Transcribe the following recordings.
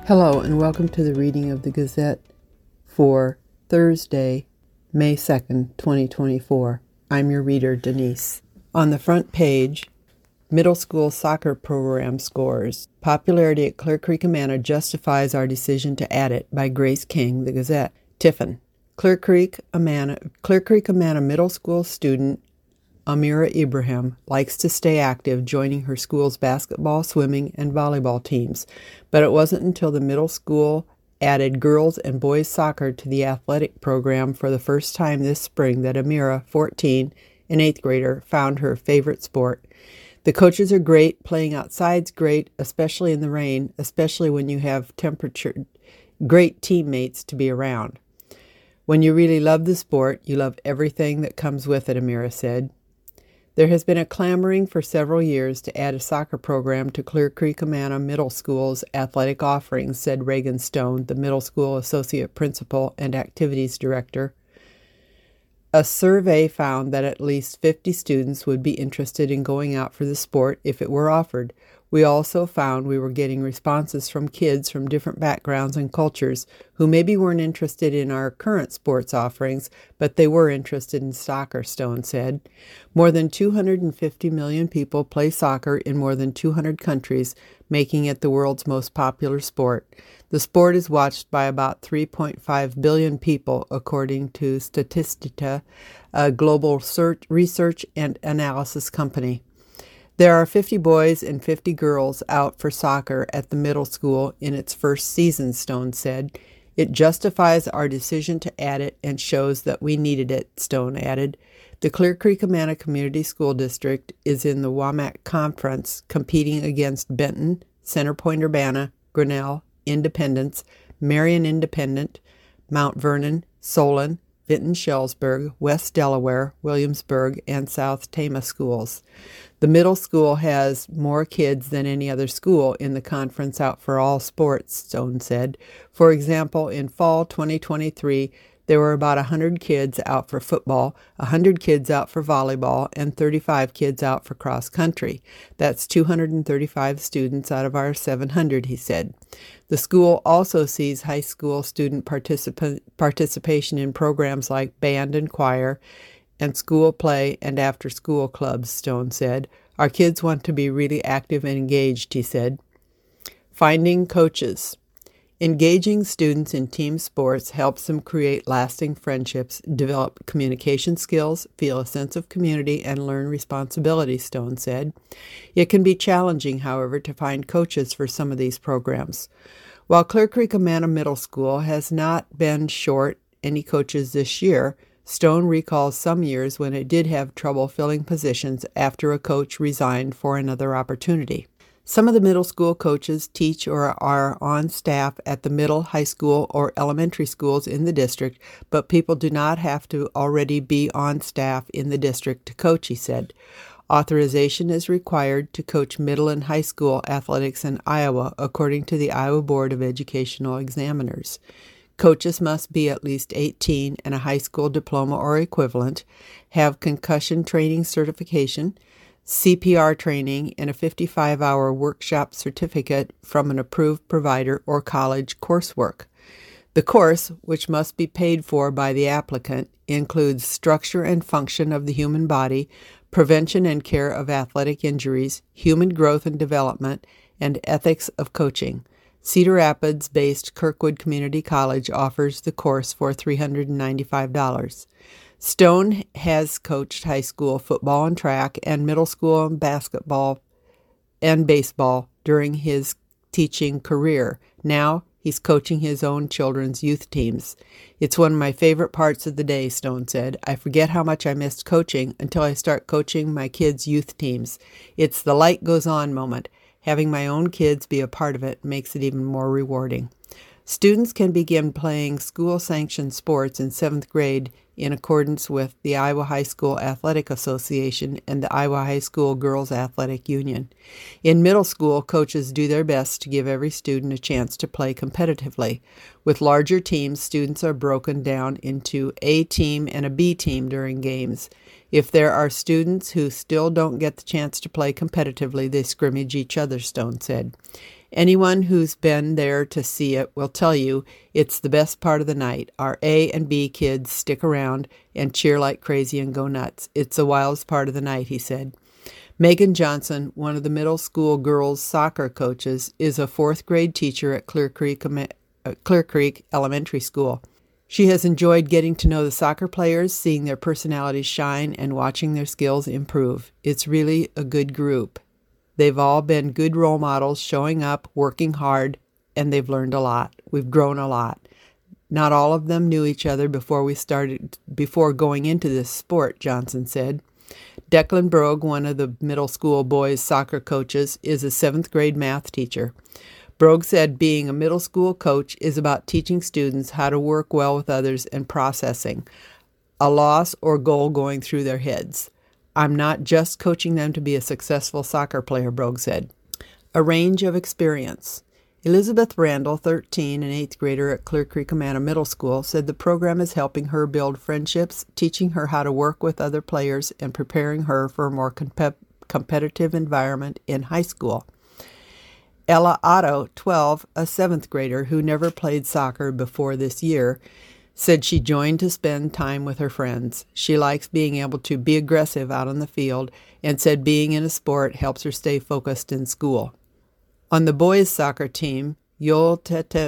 Hello and welcome to the reading of the Gazette for Thursday, May 2nd, 2024. I'm your reader, Denise. On the front page, middle school soccer program scores. Popularity at Clear Creek Amana justifies our decision to add it, by Grace King, the Gazette. Tiffin. Clear Creek Amana middle school student Amira Ibrahim likes to stay active, joining her school's basketball, swimming, and volleyball teams. But it wasn't until the middle school added girls and boys soccer to the athletic program for the first time this spring that Amira, 14, an 8th grader, found her favorite sport. The coaches are great. Playing outside's great, especially in the rain, especially when you have great teammates to be around. When you really love the sport, you love everything that comes with it, Amira said. There has been a clamoring for several years to add a soccer program to Clear Creek Amana Middle School's athletic offerings, said Reagan Stone, the middle school associate principal and activities director. A survey found that at least 50 students would be interested in going out for the sport if it were offered. We also found we were getting responses from kids from different backgrounds and cultures who maybe weren't interested in our current sports offerings, but they were interested in soccer, Stone said. More than 250 million people play soccer in more than 200 countries, making it the world's most popular sport. The sport is watched by about 3.5 billion people, according to Statista, a global research and analysis company. There are 50 boys and 50 girls out for soccer at the middle school in its first season, Stone said. It justifies our decision to add it and shows that we needed it, Stone added. The Clear Creek Amana Community School District is in the WAMAC Conference, competing against Benton, Centerpoint-Urbana, Grinnell, Independence, Marion Independent, Mount Vernon, Solon, Vinton-Shellsburg, West Delaware, Williamsburg, and South Tama schools. The middle school has more kids than any other school in the conference out for all sports, Stone said. For example, in fall 2023, there were about 100 kids out for football, 100 kids out for volleyball, and 35 kids out for cross country. That's 235 students out of our 700, he said. The school also sees high school student participation in programs like band and choir, and school play and after-school clubs, Stone said. Our kids want to be really active and engaged, he said. Finding coaches. Engaging students in team sports helps them create lasting friendships, develop communication skills, feel a sense of community, and learn responsibility, Stone said. It can be challenging, however, to find coaches for some of these programs. While Clear Creek Amana Middle School has not been short any coaches this year, Stone recalls some years when it did have trouble filling positions after a coach resigned for another opportunity. Some of the middle school coaches teach or are on staff at the middle, high school, or elementary schools in the district, but people do not have to already be on staff in the district to coach, he said. Authorization is required to coach middle and high school athletics in Iowa, according to the Iowa Board of Educational Examiners. Coaches must be at least 18 and a high school diploma or equivalent, have concussion training certification, CPR training, and a 55-hour workshop certificate from an approved provider or college coursework. The course, which must be paid for by the applicant, includes structure and function of the human body, prevention and care of athletic injuries, human growth and development, and ethics of coaching. Cedar Rapids-based Kirkwood Community College offers the course for $395. Stone has coached high school football and track and middle school basketball and baseball during his teaching career. Now he's coaching his own children's youth teams. It's one of my favorite parts of the day, Stone said. I forget how much I missed coaching until I start coaching my kids' youth teams. It's the light goes on moment. Having my own kids be a part of it makes it even more rewarding. Students can begin playing school-sanctioned sports in 7th grade in accordance with the Iowa High School Athletic Association and the Iowa High School Girls Athletic Union. In middle school, coaches do their best to give every student a chance to play competitively. With larger teams, students are broken down into A team and a B team during games. If there are students who still don't get the chance to play competitively, they scrimmage each other, Stone said. Anyone who's been there to see it will tell you it's the best part of the night. Our A and B kids stick around and cheer like crazy and go nuts. It's the wildest part of the night, he said. Megan Johnson, one of the middle school girls' soccer coaches, is a fourth grade teacher at Clear Creek Elementary School. She has enjoyed getting to know the soccer players, seeing their personalities shine, and watching their skills improve. It's really a good group. They've all been good role models, showing up, working hard, and they've learned a lot. We've grown a lot. Not all of them knew each other before going into this sport, Johnson said. Declan Brogue, one of the middle school boys' soccer coaches, is a 7th grade math teacher. Brogue said being a middle school coach is about teaching students how to work well with others and processing a loss or goal going through their heads. I'm not just coaching them to be a successful soccer player, Brogue said. A range of experience. Elizabeth Randall, 13, an 8th grader at Clear Creek Amana Middle School, said the program is helping her build friendships, teaching her how to work with other players, and preparing her for a more competitive environment in high school. Ella Otto, 12, a 7th grader who never played soccer before this year, said she joined to spend time with her friends. She likes being able to be aggressive out on the field and said being in a sport helps her stay focused in school. On the boys' soccer team, Yoel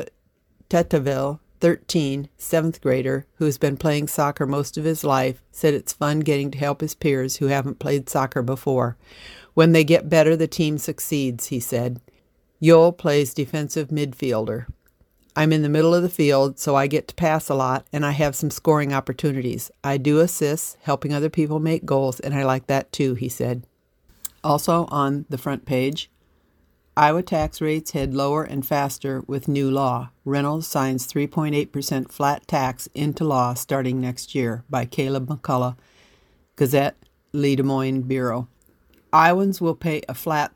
Teteville, 13, 7th grader, who has been playing soccer most of his life, said it's fun getting to help his peers who haven't played soccer before. When they get better, the team succeeds, he said. Yoel plays defensive midfielder. I'm in the middle of the field, so I get to pass a lot, and I have some scoring opportunities. I do assists, helping other people make goals, and I like that too, he said. Also on the front page, Iowa tax rates head lower and faster with new law. Reynolds signs 3.8% flat tax into law starting next year, by Caleb McCullough, Gazette, Le Des Moines Bureau. Iowans will pay a flat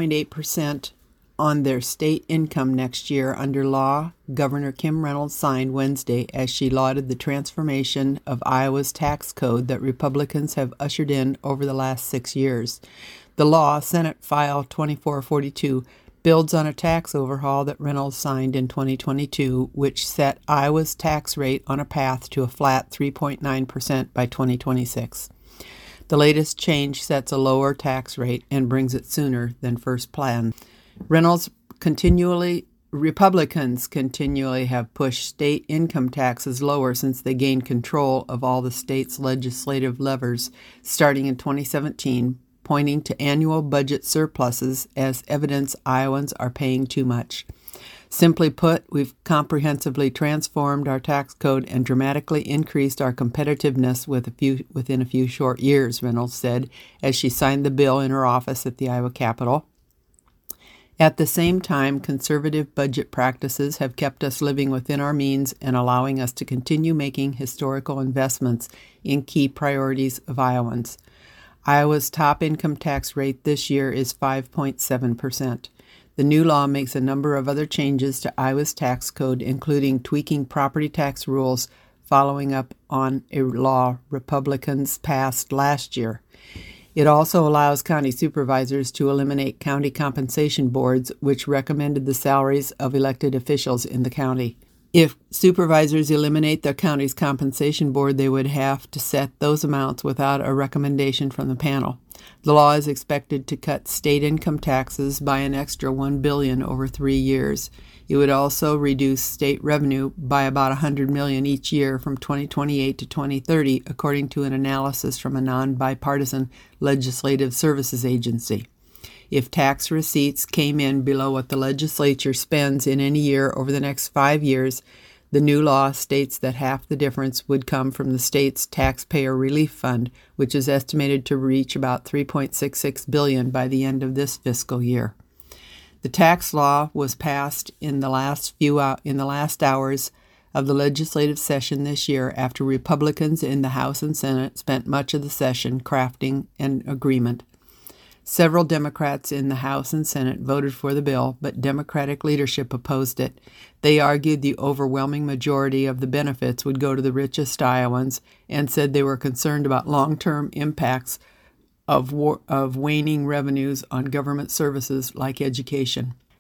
3.8% on their state income next year under law Governor Kim Reynolds signed Wednesday as she lauded the transformation of Iowa's tax code that Republicans have ushered in over the last 6 years. The law, Senate File 2442, builds on a tax overhaul that Reynolds signed in 2022, which set Iowa's tax rate on a path to a flat 3.9% by 2026. The latest change sets a lower tax rate and brings it sooner than first planned. Republicans continually have pushed state income taxes lower since they gained control of all the state's legislative levers starting in 2017, pointing to annual budget surpluses as evidence Iowans are paying too much. Simply put, we've comprehensively transformed our tax code and dramatically increased our competitiveness within a few short years, Reynolds said as she signed the bill in her office at the Iowa Capitol. At the same time, conservative budget practices have kept us living within our means and allowing us to continue making historical investments in key priorities of Iowans. Iowa's top income tax rate this year is 5.7%. The new law makes a number of other changes to Iowa's tax code, including tweaking property tax rules following up on a law Republicans passed last year. It also allows county supervisors to eliminate county compensation boards, which recommended the salaries of elected officials in the county. If supervisors eliminate their county's compensation board, they would have to set those amounts without a recommendation from the panel. The law is expected to cut state income taxes by an extra $1 billion over 3 years. It would also reduce state revenue by about $100 million each year from 2028 to 2030, according to an analysis from a non-bipartisan legislative services agency. If tax receipts came in below what the legislature spends in any year over the next 5 years, the new law states that half the difference would come from the state's Taxpayer Relief Fund, which is estimated to reach about $3.66 billion by the end of this fiscal year. The tax law was passed in the last hours of the legislative session this year after Republicans in the House and Senate spent much of the session crafting an agreement. Several Democrats in the House and Senate voted for the bill, but Democratic leadership opposed it. They argued the overwhelming majority of the benefits would go to the richest Iowans and said they were concerned about long-term impacts of waning revenues on government services like education.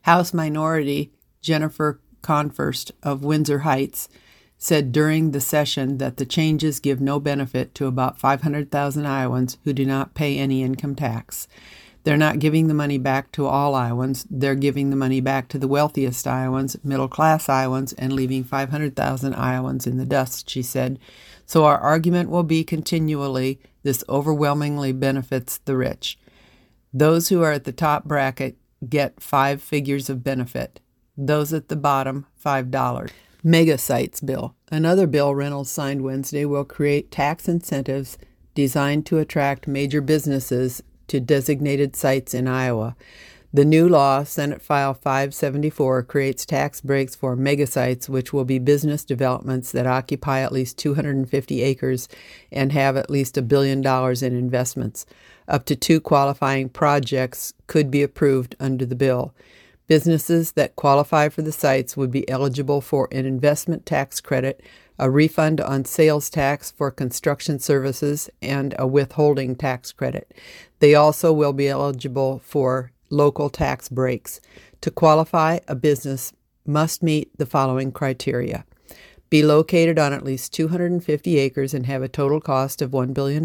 House Minority Jennifer Confirst of Windsor Heights said during the session that the changes give no benefit to about 500,000 Iowans who do not pay any income tax. They're not giving the money back to all Iowans. They're giving the money back to the wealthiest Iowans, middle-class Iowans, and leaving 500,000 Iowans in the dust, she said. So our argument will be continually, this overwhelmingly benefits the rich. Those who are at the top bracket get 5 figures of benefit. Those at the bottom, $5. Mega Sites Bill. Another bill Reynolds signed Wednesday will create tax incentives designed to attract major businesses to designated sites in Iowa. The new law, Senate File 574, creates tax breaks for megasites, which will be business developments that occupy at least 250 acres and have at least $1 billion in investments. Up to 2 qualifying projects could be approved under the bill. Businesses that qualify for the sites would be eligible for an investment tax credit, a refund on sales tax for construction services, and a withholding tax credit. They also will be eligible for local tax breaks. To qualify, a business must meet the following criteria: be located on at least 250 acres and have a total cost of $1 billion,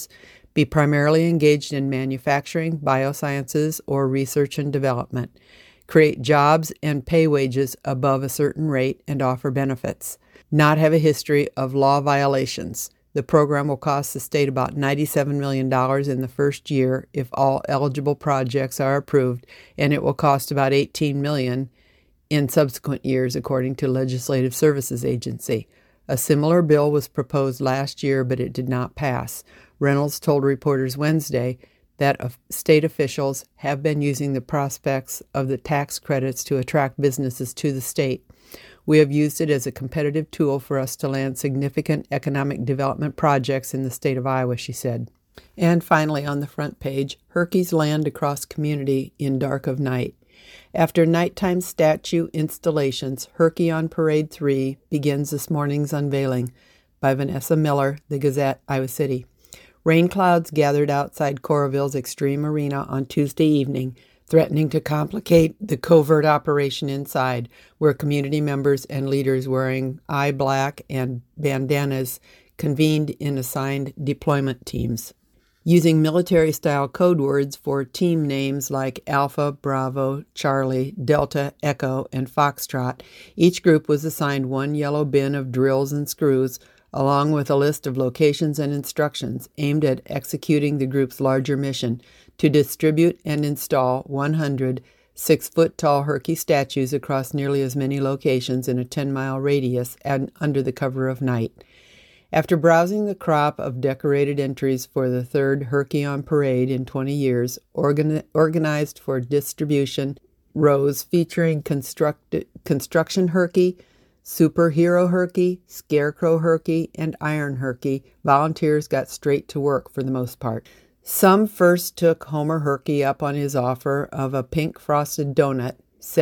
be primarily engaged in manufacturing, biosciences, or research and development, create jobs and pay wages above a certain rate and offer benefits, not have a history of law violations. The program will cost the state about $97 million in the first year if all eligible projects are approved, and it will cost about $18 million in subsequent years, according to Legislative Services Agency. A similar bill was proposed last year, but it did not pass. Reynolds told reporters Wednesday that state officials have been using the prospects of the tax credits to attract businesses to the state. We have used it as a competitive tool for us to land significant economic development projects in the state of Iowa, she said. And finally, on the front page, Herky's land across community in dark of night. After nighttime statue installations, Herky on Parade 3 begins this morning's unveiling. By Vanessa Miller, The Gazette, Iowa City. Rain clouds gathered outside Coralville's Extreme Arena on Tuesday evening, threatening to complicate the covert operation inside, where community members and leaders wearing eye black and bandanas convened in assigned deployment teams. Using military-style code words for team names like Alpha, Bravo, Charlie, Delta, Echo, and Foxtrot, each group was assigned one yellow bin of drills and screws, along with a list of locations and instructions aimed at executing the group's larger mission to distribute and install 100 6-foot-tall Herky statues across nearly as many locations in a 10-mile radius and under the cover of night. After browsing the crop of decorated entries for the third Herky on Parade in 20 years, organized for distribution, rows featuring Construction Herky, Superhero Herky, Scarecrow Herky, and Iron Herky, volunteers got straight to work for the most part. Some first took Homer Herky up on his offer of a pink frosted donut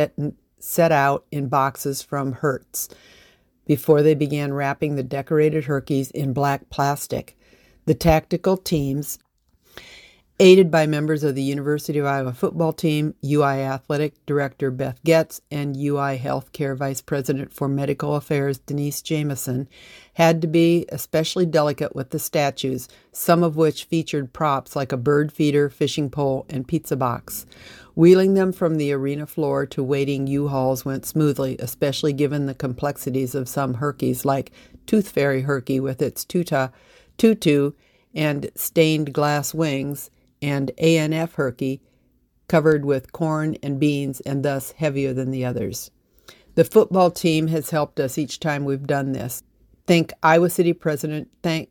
set out in boxes from Hertz before they began wrapping the decorated Herkies in black plastic. The tactical teams, aided by members of the University of Iowa football team, UI Athletic Director Beth Getz, and UI Healthcare Vice President for Medical Affairs Denise Jameson, had to be especially delicate with the statues, some of which featured props like a bird feeder, fishing pole, and pizza box. Wheeling them from the arena floor to waiting U-Hauls went smoothly, especially given the complexities of some Herkies, like Tooth Fairy Herky with its tutu and stained glass wings, and A&F Herky, covered with corn and beans and thus heavier than the others. The football team has helped us each time we've done this. Think Iowa City President Josh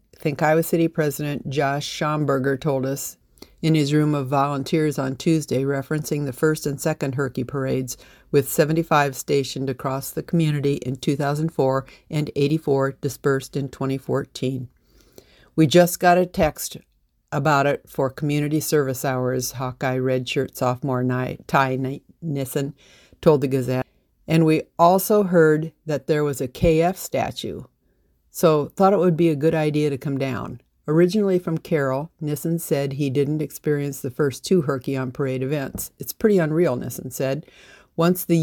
Schomburger told us in his room of volunteers on Tuesday, referencing the first and second Herky parades, with 75 stationed across the community in 2004 and 84 dispersed in 2014. We just got a text about it for community service hours, Hawkeye redshirt sophomore Ty Nissen told the Gazette. And we also heard that there was a KF statue, so thought it would be a good idea to come down. Originally from Carroll, Nissen said he didn't experience the first 2 Herky on Parade events. It's pretty unreal, Nissen said. Once in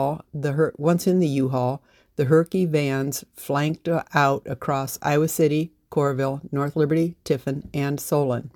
the U-Haul, the Herky vans flanked out across Iowa City, Coralville, North Liberty, Tiffin, and Solon.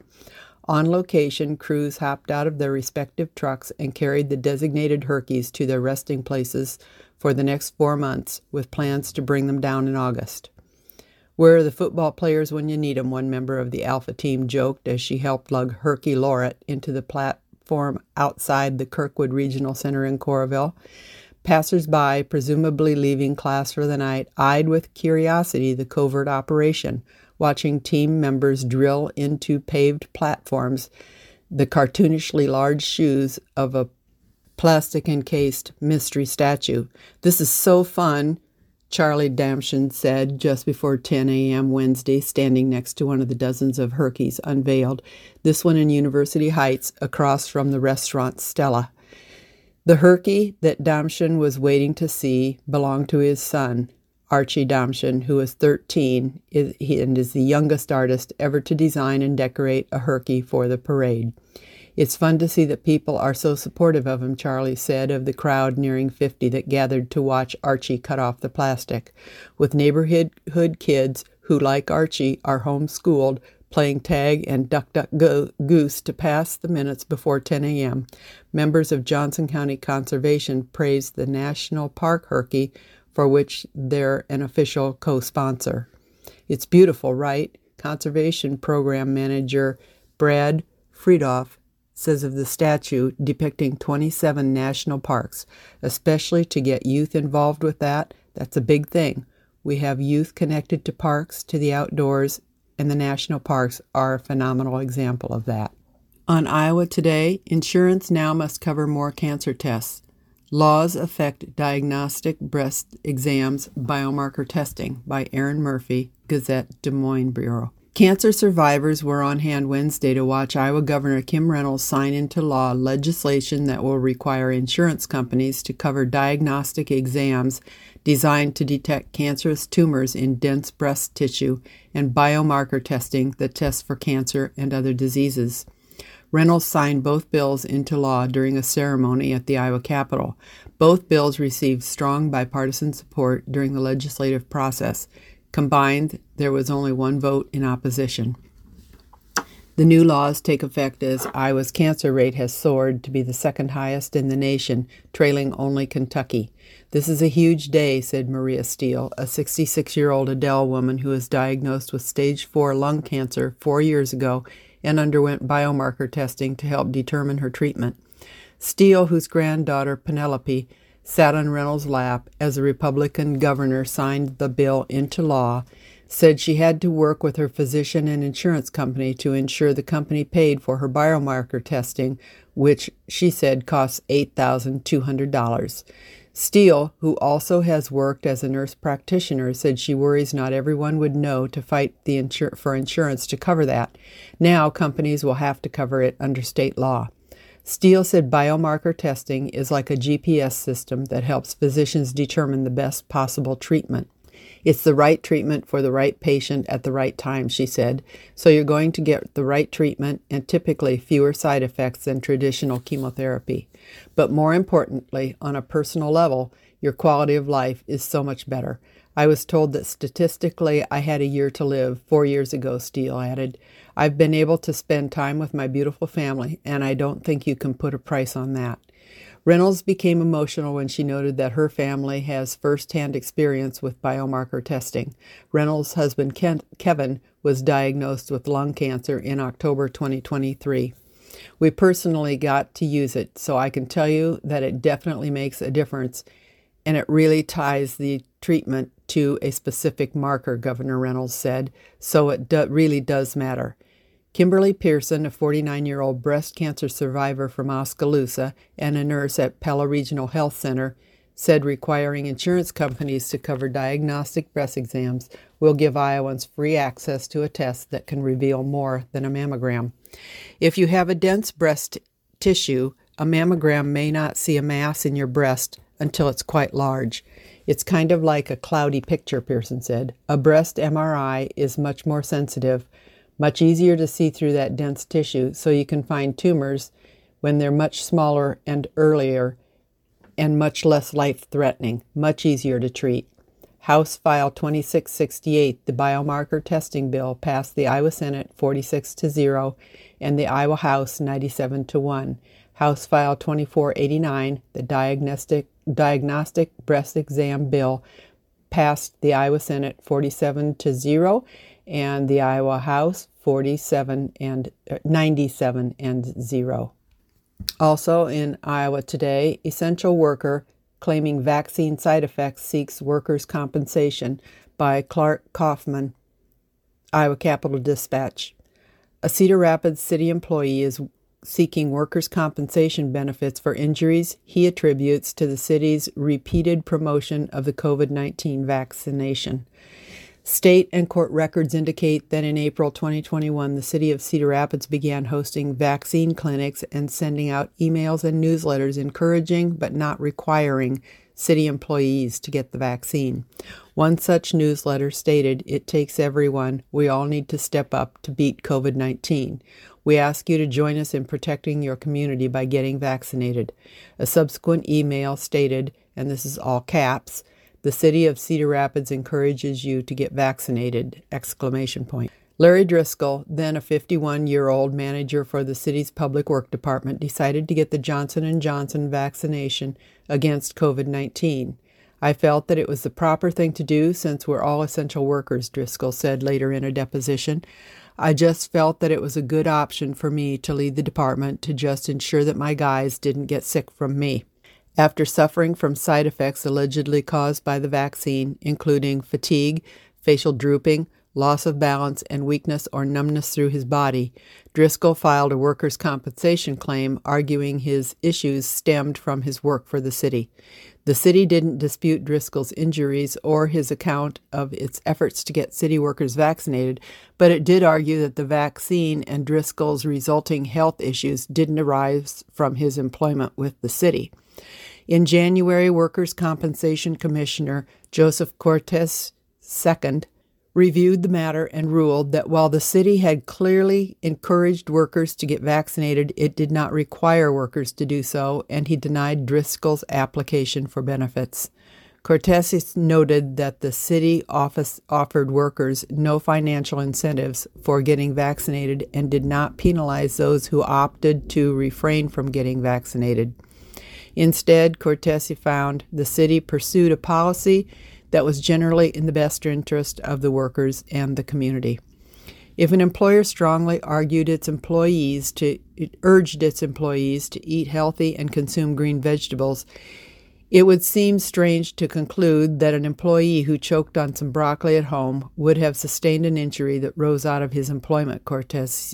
On location, crews hopped out of their respective trucks and carried the designated Herkies to their resting places for the next 4 months, with plans to bring them down in August. "Where are the football players when you need 'em?" one member of the Alpha team joked as she helped lug Herky Lauret into the platform outside the Kirkwood Regional Center in Coralville. Passers-by, presumably leaving class for the night, eyed with curiosity the covert operation, watching team members drill into paved platforms the cartoonishly large shoes of a plastic-encased mystery statue. "This is so fun," Charlie Damshin said just before 10 a.m. Wednesday, standing next to one of the dozens of Herkies unveiled, this one in University Heights across from the restaurant Stella. The Herky that Damshin was waiting to see belonged to his son, Archie Damshin, who is 13 and is the youngest artist ever to design and decorate a Herky for the parade. "It's fun to see that people are so supportive of him," Charlie said of the crowd nearing 50 that gathered to watch Archie cut off the plastic. "With neighborhood kids who, like Archie, are homeschooled, playing tag and duck-duck-goose to pass the minutes before 10 a.m., members of Johnson County Conservation praised the National Park Herky, for which they're an official co-sponsor. "It's beautiful, right?" Conservation Program Manager Brad Friedoff says of the statue depicting 27 national parks, "Especially to get youth involved with that, that's a big thing. We have youth connected to parks, to the outdoors, and the national parks are a phenomenal example of that." On Iowa Today, insurance now must cover more cancer tests. Laws affect diagnostic breast exams biomarker testing by Aaron Murphy, Gazette Des Moines Bureau. Cancer survivors were on hand Wednesday to watch Iowa Governor Kim Reynolds sign into law legislation that will require insurance companies to cover diagnostic exams designed to detect cancerous tumors in dense breast tissue and biomarker testing that tests for cancer and other diseases. Reynolds signed both bills into law during a ceremony at the Iowa Capitol. Both bills received strong bipartisan support during the legislative process. Combined, there was only one vote in opposition. The new laws take effect as Iowa's cancer rate has soared to be the second highest in the nation, trailing only Kentucky. "This is a huge day," said Maria Steele, a 66-year-old Adel woman who was diagnosed with stage 4 lung cancer 4 years ago and underwent biomarker testing to help determine her treatment. Steele, whose granddaughter Penelope sat on Reynolds' lap as a Republican governor signed the bill into law, said she had to work with her physician and insurance company to ensure the company paid for her biomarker testing, which she said costs $8,200. Steele, who also has worked as a nurse practitioner, said she worries not everyone would know to fight for insurance to cover that. Now companies will have to cover it under state law. Steele said biomarker testing is like a GPS system that helps physicians determine the best possible treatment. "It's the right treatment for the right patient at the right time," she said. "So you're going to get the right treatment and typically fewer side effects than traditional chemotherapy. But more importantly, on a personal level, your quality of life is so much better. I was told that statistically I had a year to live 4 years ago," Steele added. "I've been able to spend time with my beautiful family, and I don't think you can put a price on that." Reynolds became emotional when she noted that her family has first-hand experience with biomarker testing. Reynolds' husband Kevin was diagnosed with lung cancer in October 2023. "We personally got to use it, so I can tell you that it definitely makes a difference, and it really ties the treatment to a specific marker," Governor Reynolds said, "so it really does matter." Kimberly Pearson, a 49-year-old breast cancer survivor from Oskaloosa and a nurse at Pella Regional Health Center, said requiring insurance companies to cover diagnostic breast exams will give Iowans free access to a test that can reveal more than a mammogram. If you have a dense breast tissue, a mammogram may not see a mass in your breast until it's quite large. "It's kind of like a cloudy picture," Pearson said. "A breast MRI is much more sensitive, much easier to see through that dense tissue, so you can find tumors when they're much smaller and earlier and much less life-threatening, much easier to treat. House File 2668, the biomarker testing bill, passed the Iowa Senate 46-0 and the Iowa House 97-1. House File 2489, the diagnostic breast exam bill, passed the Iowa Senate 47-0 and the Iowa House 97-0. Also in Iowa today, essential worker claiming vaccine side effects seeks workers' compensation by Clark Kaufman, Iowa Capitol Dispatch. A Cedar Rapids city employee is seeking workers' compensation benefits for injuries he attributes to the city's repeated promotion of the COVID-19 vaccination. State and court records indicate that in April 2021, the city of Cedar Rapids began hosting vaccine clinics and sending out emails and newsletters encouraging but not requiring city employees to get the vaccine. One such newsletter stated, "It takes everyone. We all need to step up to beat COVID-19. We ask you to join us in protecting your community by getting vaccinated." A subsequent email stated, and this is all caps, "The city of Cedar Rapids encourages you to get vaccinated!" ! Larry Driscoll, then a 51-year-old manager for the city's public work department, decided to get the Johnson & Johnson vaccination against COVID-19. "I felt that it was the proper thing to do since we're all essential workers," Driscoll said later in a deposition. "I just felt that it was a good option for me to lead the department to just ensure that my guys didn't get sick from me." After suffering from side effects allegedly caused by the vaccine, including fatigue, facial drooping, loss of balance, and weakness or numbness through his body, Driscoll filed a workers' compensation claim arguing his issues stemmed from his work for the city. The city didn't dispute Driscoll's injuries or his account of its efforts to get city workers vaccinated, but it did argue that the vaccine and Driscoll's resulting health issues didn't arise from his employment with the city. In January, Workers' Compensation Commissioner Joseph Cortez II reviewed the matter and ruled that while the city had clearly encouraged workers to get vaccinated, it did not require workers to do so, and he denied Driscoll's application for benefits. Cortez noted that the city office offered workers no financial incentives for getting vaccinated and did not penalize those who opted to refrain from getting vaccinated. Instead, Cortez found the city pursued a policy that was generally in the best interest of the workers and the community. If an employer strongly urged its employees to eat healthy and consume green vegetables, it would seem strange to conclude that an employee who choked on some broccoli at home would have sustained an injury that rose out of his employment, Cortez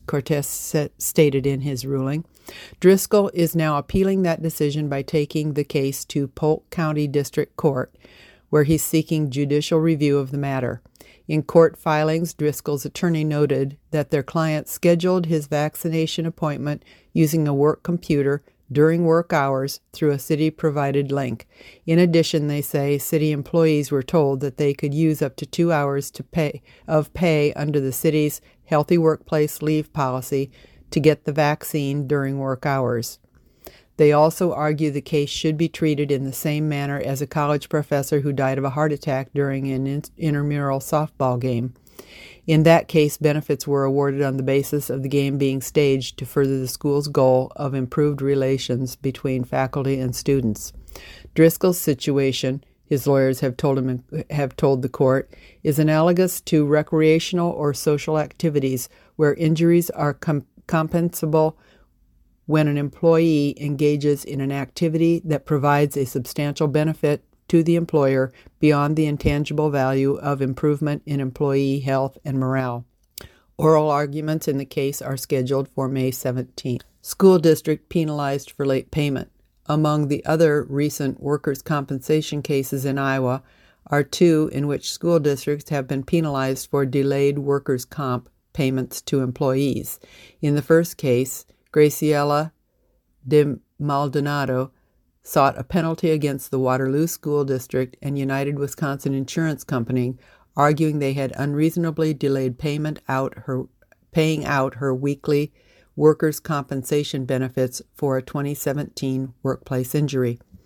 stated in his ruling. Driscoll is now appealing that decision by taking the case to Polk County District Court, where he's seeking judicial review of the matter. In court filings, Driscoll's attorney noted that their client scheduled his vaccination appointment using a work computer during work hours through a city-provided link. In addition, they say city employees were told that they could use up to 2 hours of pay under the city's Healthy Workplace Leave policy to get the vaccine during work hours. They also argue the case should be treated in the same manner as a college professor who died of a heart attack during an intramural softball game. In that case, benefits were awarded on the basis of the game being staged to further the school's goal of improved relations between faculty and students. Driscoll's situation, his lawyers have told the court, is analogous to recreational or social activities where injuries are compensable when an employee engages in an activity that provides a substantial benefit to the employer beyond the intangible value of improvement in employee health and morale. Oral arguments in the case are scheduled for May 17th. School district penalized for late payment. Among the other recent workers' compensation cases in Iowa are two in which school districts have been penalized for delayed workers' comp payments to employees. In the first case, Graciela de Maldonado sought a penalty against the Waterloo School District and United Wisconsin Insurance Company, arguing they had unreasonably delayed paying out her weekly workers' compensation benefits for a 2017 workplace injury.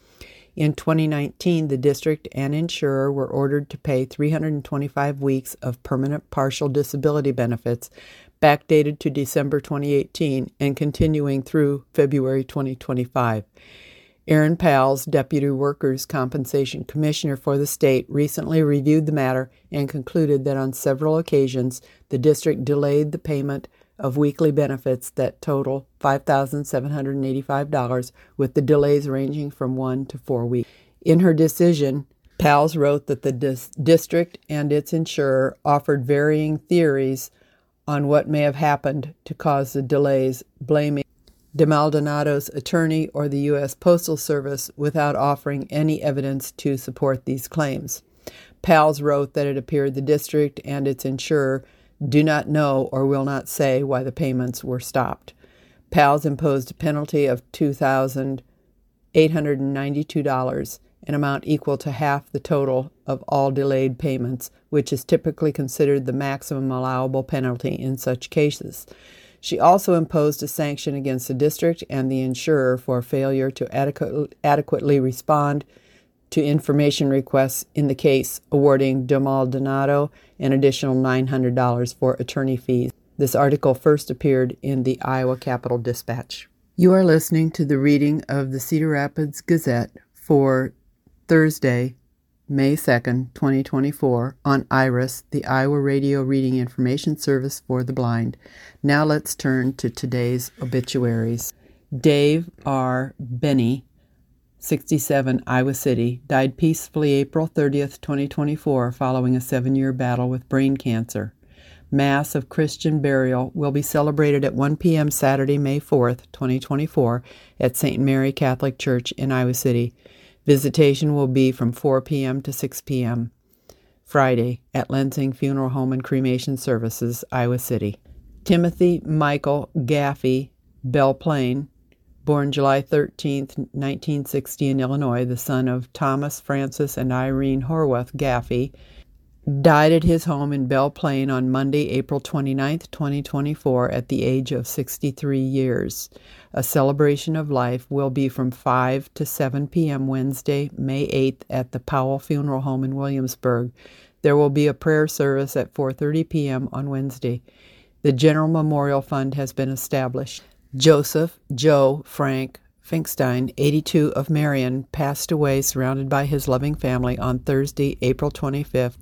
In 2019, the district and insurer were ordered to pay 325 weeks of permanent partial disability benefits, backdated to December 2018 and continuing through February 2025. Aaron Pals, Deputy Workers' Compensation Commissioner for the state, recently reviewed the matter and concluded that on several occasions the district delayed the payment of weekly benefits that total $5,785, with the delays ranging from 1 to 4 weeks. In her decision, Pals wrote that the district and its insurer offered varying theories on what may have happened to cause the delays, blaming DeMaldonado's attorney or the U.S. Postal Service without offering any evidence to support these claims. Pals wrote that it appeared the district and its insurer do not know or will not say why the payments were stopped. Pals imposed a penalty of $2,892, an amount equal to half the total of all delayed payments, which is typically considered the maximum allowable penalty in such cases. She also imposed a sanction against the district and the insurer for failure to adequately respond to information requests in the case, awarding DeMaldonado an additional $900 for attorney fees. This article first appeared in the Iowa Capital Dispatch. You are listening to the reading of the Cedar Rapids Gazette for Thursday, May 2nd, 2024, on IRIS, the Iowa Radio Reading Information Service for the Blind. Now let's turn to today's obituaries. Dave R. Benny, 67, Iowa City, died peacefully April 30th, 2024, following a 7-year battle with brain cancer. Mass of Christian burial will be celebrated at 1 p.m. Saturday, May 4th, 2024, at St. Mary Catholic Church in Iowa City. Visitation will be from 4 p.m. to 6 p.m. Friday at Lensing Funeral Home and Cremation Services, Iowa City. Timothy Michael Gaffey, Belle Plaine, born July 13, 1960 in Illinois, the son of Thomas Francis and Irene Horwath Gaffey, died at his home in Belle Plaine on Monday, April 29, 2024, at the age of 63 years. A celebration of life will be from 5 to 7 p.m. Wednesday, May 8th, at the Powell Funeral Home in Williamsburg. There will be a prayer service at 4:30 p.m. on Wednesday. The General Memorial Fund has been established. Joseph Joe Frank Finkstein, 82, of Marion, passed away surrounded by his loving family on Thursday, April 25th,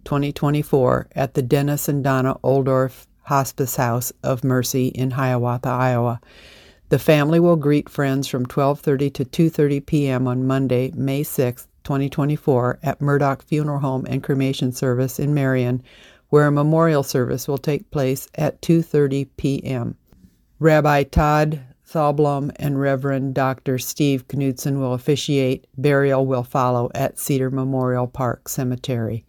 2024, at the Dennis and Donna Oldorf Hospice House of Mercy in Hiawatha, Iowa. The family will greet friends from 12:30 to 2:30 p.m. on Monday, May 6th, 2024, at Murdoch Funeral Home and Cremation Service in Marion, where a memorial service will take place at 2:30 p.m. Rabbi Todd Thalblom and Reverend Dr. Steve Knudsen will officiate. Burial will follow at Cedar Memorial Park Cemetery.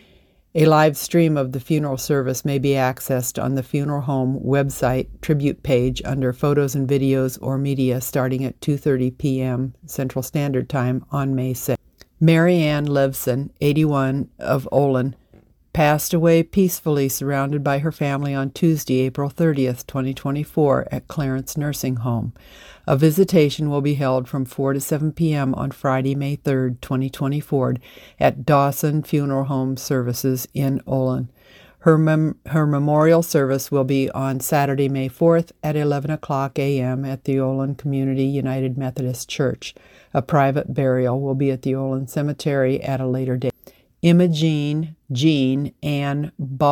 A live stream of the funeral service may be accessed on the funeral home website tribute page under Photos and Videos or Media starting at 2:30 p.m. Central Standard Time on May 6th. Mary Ann Levson, 81, of Olin, passed away peacefully surrounded by her family on Tuesday, April 30th, 2024, at Clarence Nursing Home. A visitation will be held from 4 to 7 p.m. on Friday, May 3rd, 2024, at Dawson Funeral Home Services in Olin. Her memorial service will be on Saturday, May 4th at 11 o'clock a.m. at the Olin Community United Methodist Church. A private burial will be at the Olin Cemetery at a later date. Imogene Jean Ann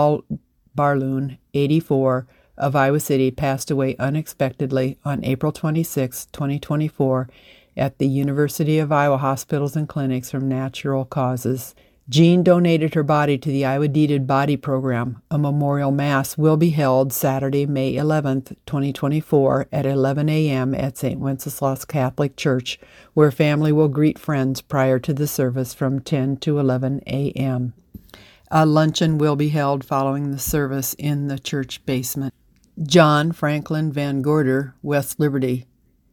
Barloon, 84, of Iowa City, passed away unexpectedly on April 26, 2024, at the University of Iowa Hospitals and Clinics from natural causes. Jean donated her body to the Iowa Deeded Body Program. A memorial mass will be held Saturday, May 11th, 2024, at 11 a.m. at St. Wenceslaus Catholic Church, where family will greet friends prior to the service from 10 to 11 a.m. A luncheon will be held following the service in the church basement. John Franklin Van Gorder, West Liberty,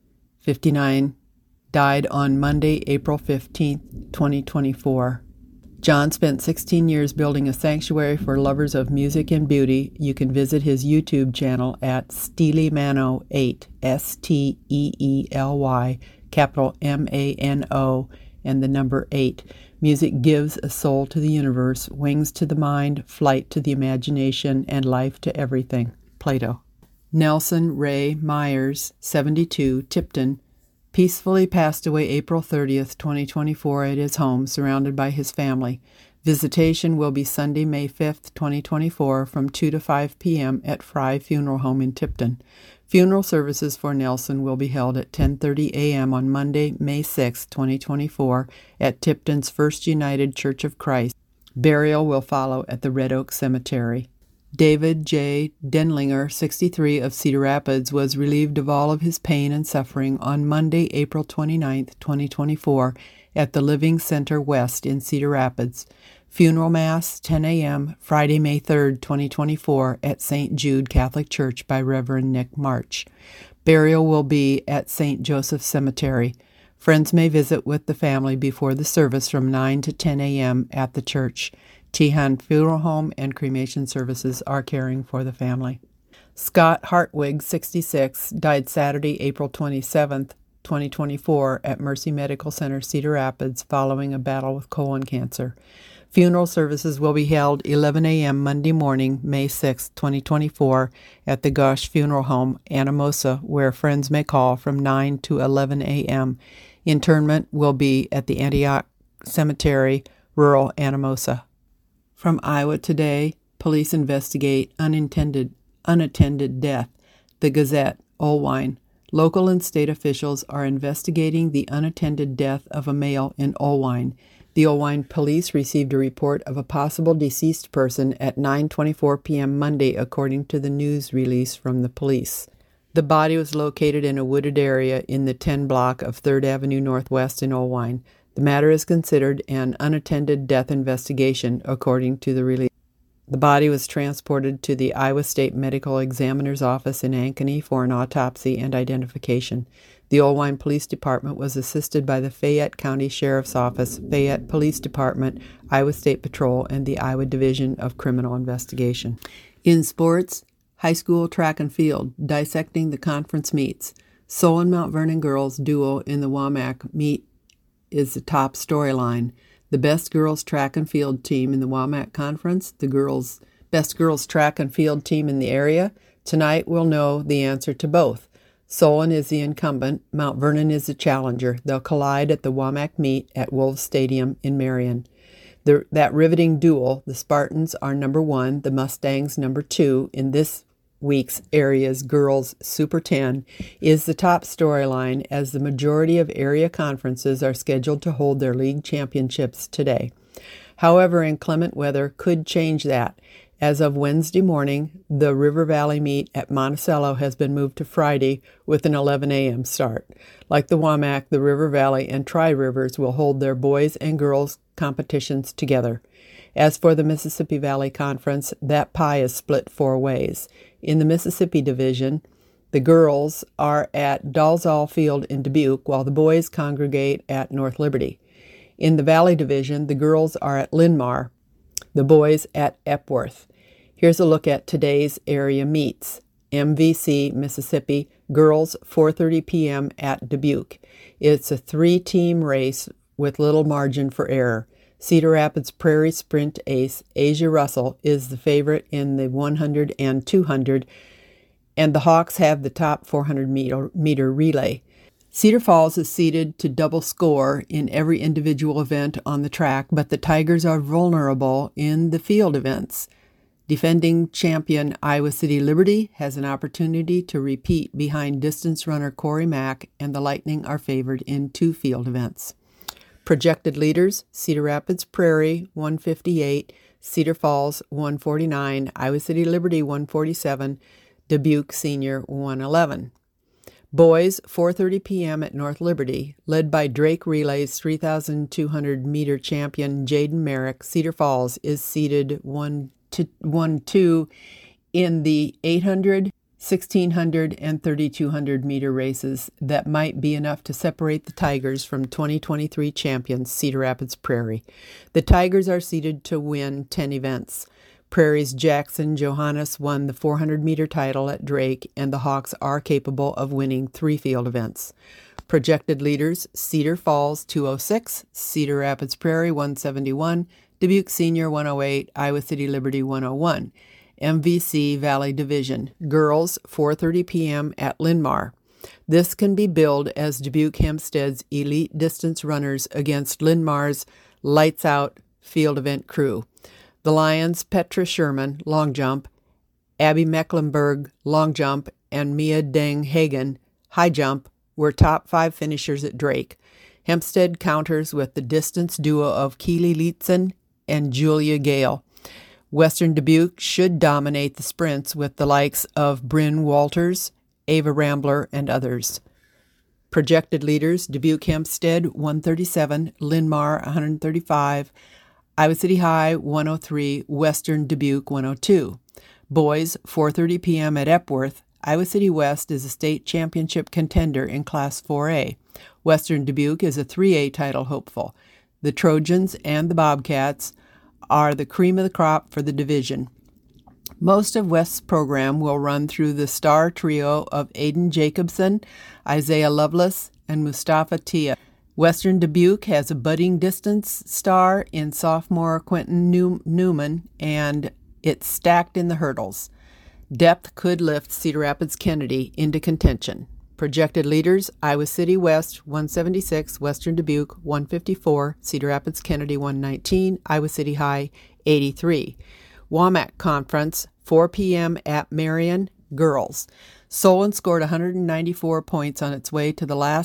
59, died on Monday, April 15th, 2024. John spent 16 years building a sanctuary for lovers of music and beauty. You can visit his YouTube channel at SteelyMano8, Steely, capital Mano, and the number 8. Music gives a soul to the universe, wings to the mind, flight to the imagination, and life to everything. Plato. Nelson Ray Myers, 72, Tipton, peacefully passed away April 30th, 2024 at his home, surrounded by his family. Visitation will be Sunday, May 5th, 2024 from 2 to 5 p.m. at Fry Funeral Home in Tipton. Funeral services for Nelson will be held at 10:30 a.m. on Monday, May 6, 2024 at Tipton's First United Church of Christ. Burial will follow at the Red Oak Cemetery. David J. Denlinger, 63, of Cedar Rapids, was relieved of all of his pain and suffering on Monday, April 29, 2024, at the Living Center West in Cedar Rapids. Funeral Mass, 10 a.m., Friday, May 3, 2024, at St. Jude Catholic Church by Reverend Nick March. Burial will be at St. Joseph Cemetery. Friends may visit with the family before the service from 9 to 10 a.m. at the church. Tehan Funeral Home and cremation services are caring for the family. Scott Hartwig, 66, died Saturday, April 27, 2024, at Mercy Medical Center, Cedar Rapids, following a battle with colon cancer. Funeral services will be held 11 a.m. Monday morning, May 6, 2024, at the Gosh Funeral Home, Anamosa, where friends may call from 9 to 11 a.m. Interment will be at the Antioch Cemetery, rural Anamosa. From Iowa Today, police investigate unattended death. The Gazette, Olwine. Local and state officials are investigating the unattended death of a male in Olwine. The Olwine police received a report of a possible deceased person at 9:24 p.m. Monday, according to the news release from the police. The body was located in a wooded area in the 10 block of 3rd Avenue Northwest in Olwine. The matter is considered an unattended death investigation, according to the release. The body was transported to the Iowa State Medical Examiner's office in Ankeny for an autopsy and identification. The Olwine Police Department was assisted by the Fayette County Sheriff's Office, Fayette Police Department, Iowa State Patrol, and the Iowa Division of Criminal Investigation. In sports, high school track and field, dissecting the conference meets. Solon Mount Vernon girls duo in the WAMAC meet is the top storyline. The best girls track and field team in the WAMAC conference, the best girls track and field team in the area. Tonight we'll know the answer to both. Solon is the incumbent, Mount Vernon is the challenger. They'll collide at the WAMAC meet at Wolves Stadium in Marion. That riveting duel, the Spartans are number 1, the Mustangs number 2 in this week's area's girls Super 10, is the top storyline as the majority of area conferences are scheduled to hold their league championships today. However, inclement weather could change that. As of Wednesday morning, the River Valley meet at Monticello has been moved to Friday with an 11 a.m. start. Like the WAMAC, the River Valley and Tri-Rivers will hold their boys and girls competitions together. As for the Mississippi Valley Conference, that pie is split 4 ways. In the Mississippi Division, the girls are at Dalzell Field in Dubuque, while the boys congregate at North Liberty. In the Valley Division, the girls are at Linn-Mar, the boys at Epworth. Here's a look at today's area meets. MVC, Mississippi, girls 4:30 p.m. at Dubuque. It's a 3-team race with little margin for error. Cedar Rapids Prairie Sprint ace Asia Russell is the favorite in the 100 and 200, and the Hawks have the top 400-meter relay. Cedar Falls is seeded to double score in every individual event on the track, but the Tigers are vulnerable in the field events. Defending champion Iowa City Liberty has an opportunity to repeat behind distance runner Corey Mack, and the Lightning are favored in 2 field events. Projected leaders, Cedar Rapids Prairie 158, Cedar Falls 149, Iowa City Liberty 147, Dubuque Senior 111. Boys, 4:30 p.m. at North Liberty, led by Drake Relay's 3,200-meter champion Jaden Merrick. Cedar Falls is seeded 1-2 in the 800, 1,600, and 3,200-meter races. That might be enough to separate the Tigers from 2023 champions Cedar Rapids Prairie. The Tigers are seeded to win 10 events. Prairie's Jackson Johannes won the 400-meter title at Drake, and the Hawks are capable of winning 3 field events. Projected leaders: Cedar Falls 206, Cedar Rapids Prairie 171, Dubuque Senior 108, Iowa City Liberty 101. MVC Valley Division, girls 4:30 p.m. at Linn-Mar. This can be billed as Dubuque Hempstead's elite distance runners against Linn-Mar's lights out field event crew. The Lions' Petra Sherman, long jump, Abby Mecklenburg, long jump, and Mia Deng Hagen, high jump, were top 5 finishers at Drake. Hempstead counters with the distance duo of Keely Lietzen and Julia Gale. Western Dubuque should dominate the sprints with the likes of Bryn Walters, Ava Rambler, and others. Projected leaders: Dubuque Hempstead 137, Linn-Mar 135, Iowa City High 103, Western Dubuque 102. Boys 4:30 p.m. at Epworth. Iowa City West is a state championship contender in Class 4A. Western Dubuque is a 3A title hopeful. The Trojans and the Bobcats are the cream of the crop for the division. Most of West's program will run through the star trio of Aiden Jacobson, Isaiah Lovelace, and Mustafa Tia. Western Dubuque has a budding distance star in sophomore Quentin Newman, and it's stacked in the hurdles. Depth could lift Cedar Rapids Kennedy into contention. Projected leaders: Iowa City West 176, Western Dubuque 154, Cedar Rapids Kennedy 119, Iowa City High 83. WAMAC Conference 4 p.m. at Marion, girls. Solon scored 194 points on its way to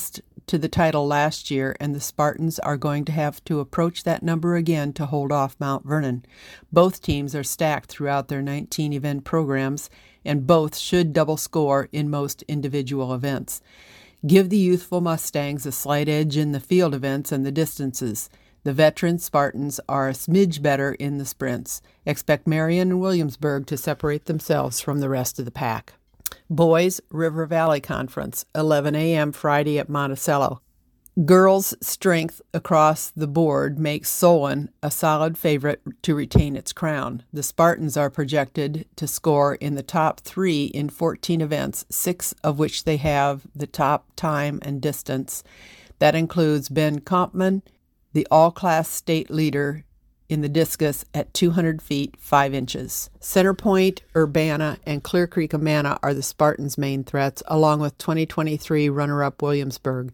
the title last year, and the Spartans are going to have to approach that number again to hold off Mount Vernon. Both teams are stacked throughout their 19-event programs, and both should double score in most individual events. Give the youthful Mustangs a slight edge in the field events and the distances. The veteran Spartans are a smidge better in the sprints. Expect Marion and Williamsburg to separate themselves from the rest of the pack. Boys River Valley Conference, 11 a.m. Friday at Monticello. Girls' strength across the board makes Solon a solid favorite to retain its crown. The Spartans are projected to score in the top 3 in 14 events, 6 of which they have the top time and distance. That includes Ben Kampman, the all-class state leader in the discus at 200 feet 5 inches. Centerpoint, Urbana, and Clear Creek Amana are the Spartans' main threats, along with 2023 runner-up Williamsburg.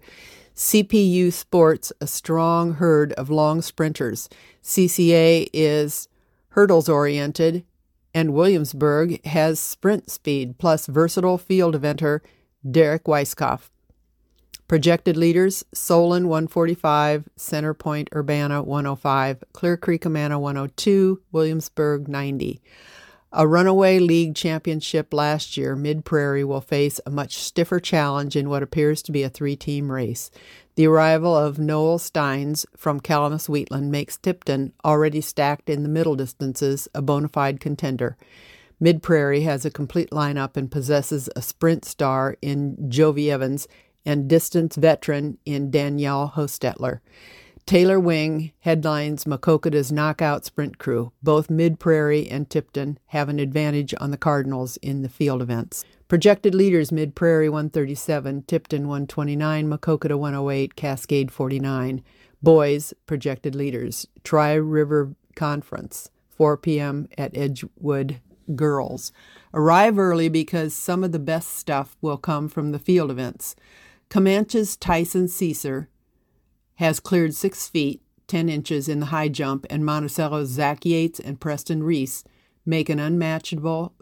CPU sports a strong herd of long sprinters. CCA is hurdles-oriented, and Williamsburg has sprint speed, plus versatile field eventer Derek Weiskopf. Projected leaders: Solon 145, Centerpoint Urbana 105, Clear Creek Amana 102, Williamsburg 90. A runaway league championship last year, Mid-Prairie will face a much stiffer challenge in what appears to be a 3-team race. The arrival of Noel Steins from Calamus-Wheatland makes Tipton, already stacked in the middle distances, a bona fide contender. Mid-Prairie has a complete lineup and possesses a sprint star in Jovi Evans and distance veteran in Danielle Hostetler. Taylor Wing headlines Maquoketa's knockout sprint crew. Both Mid-Prairie and Tipton have an advantage on the Cardinals in the field events. Projected leaders: Mid-Prairie 137, Tipton 129, Maquoketa 108, Cascade 49. Boys projected leaders: Tri-River Conference, 4 p.m. at Edgewood, girls. Arrive early because some of the best stuff will come from the field events. Comanche's Tyson Caesar has cleared 6 feet, 10 inches in the high jump, and Monticello's Zach Yates and Preston Reese make an unmatchable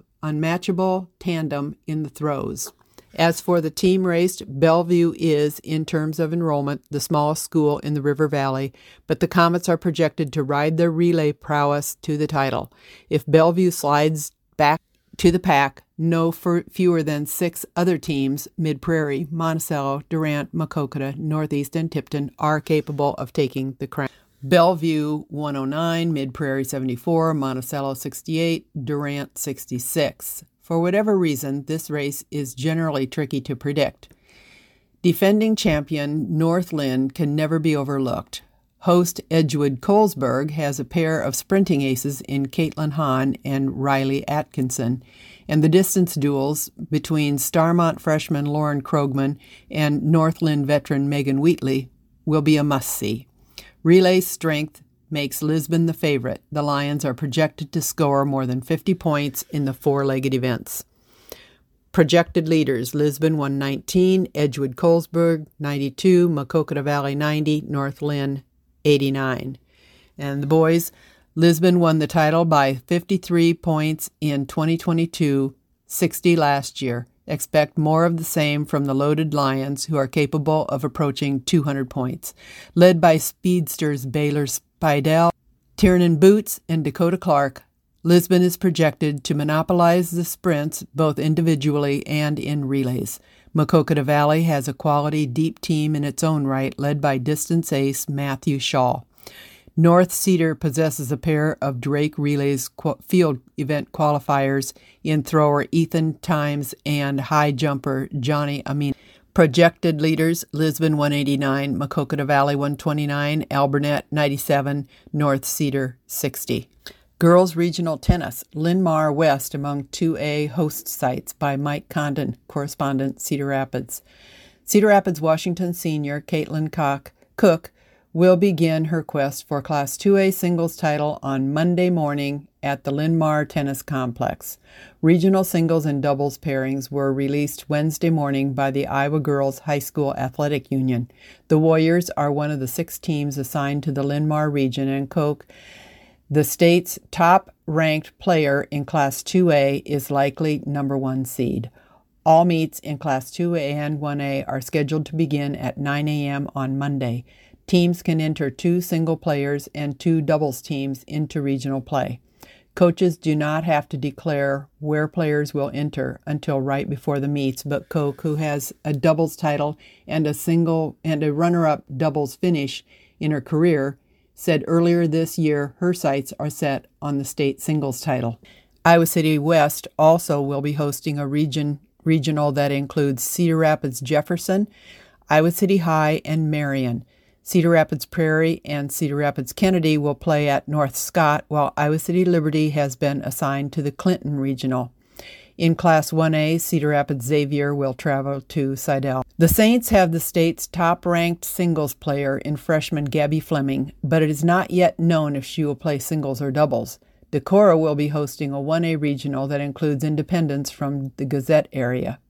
tandem in the throws. As for the team race, Bellevue is, in terms of enrollment, the smallest school in the River Valley, but the Comets are projected to ride their relay prowess to the title. If Bellevue slides back to the pack, no fewer than 6 other teams, Mid-Prairie, Monticello, Durant, Maquoketa, Northeast, and Tipton, are capable of taking the crown. Bellevue 109, Mid-Prairie 74, Monticello 68, Durant 66. For whatever reason, this race is generally tricky to predict. Defending champion North Linn can never be overlooked. Host Edgewood Colesburg has a pair of sprinting aces in Caitlin Hahn and Riley Atkinson, and the distance duels between Starmont freshman Lauren Krogman and Northland veteran Megan Wheatley will be a must-see. Relay strength makes Lisbon the favorite. The Lions are projected to score more than 50 points in the four-legged events. Projected leaders: Lisbon 119, Edgewood Colesburg 92, Maquoketa Valley 90, North Lynn 89. And the boys: Lisbon won the title by 53 points in 2022, 60 last year. Expect more of the same from the loaded Lions, who are capable of approaching 200 points. Led by speedsters Baylor Spidell, Tiernan Boots, and Dakota Clark, Lisbon is projected to monopolize the sprints both individually and in relays. Maquoketa Valley has a quality, deep team in its own right, led by distance ace Matthew Shaw. North Cedar possesses a pair of Drake Relays field event qualifiers in thrower Ethan Times and high jumper Johnny Amin. Projected leaders: Lisbon 189, Maquoketa Valley 129, Albernet 97, North Cedar 60. Girls Regional Tennis, Linn-Mar West among 2A host sites by Mike Condon, correspondent, Cedar Rapids. Cedar Rapids Washington senior Caitlin Cook will begin her quest for Class 2A singles title on Monday morning at the Linn-Mar Tennis Complex. Regional singles and doubles pairings were released Wednesday morning by the Iowa Girls High School Athletic Union. The Warriors are one of the 6 teams assigned to the Linn-Mar region, and Cook, the state's top-ranked player in Class 2A, is likely number 1 seed. All meets in Class 2A and 1A are scheduled to begin at 9 a.m. on Monday. Teams can enter 2 single players and 2 doubles teams into regional play. Coaches do not have to declare where players will enter until right before the meets, but Coke, who has a doubles title and a runner-up doubles finish in her career, said earlier this year her sights are set on the state singles title. Iowa City West also will be hosting a regional that includes Cedar Rapids Jefferson, Iowa City High, and Marion. Cedar Rapids Prairie and Cedar Rapids Kennedy will play at North Scott, while Iowa City Liberty has been assigned to the Clinton Regional. In Class 1A, Cedar Rapids Xavier will travel to Seidel. The Saints have the state's top-ranked singles player in freshman Gabby Fleming, but it is not yet known if she will play singles or doubles. Decorah will be hosting a 1A regional that includes independents from the Gazette area.